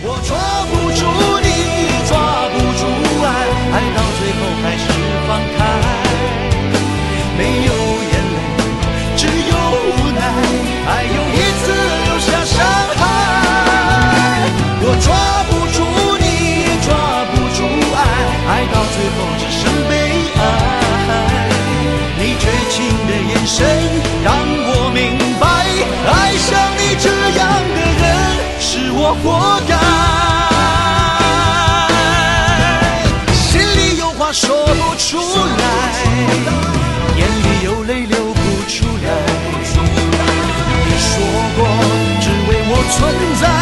我抓不住你，抓不住爱，爱到最后还是放开。没有眼泪，只有无奈，爱又一次留下伤害。我抓不住你，抓不住爱，爱到最后只剩悲哀。你绝情的眼神让我明白，爱上你这样的人是我活该。心里有话说不出来，眼里有泪流不出来。你说过只为我存在，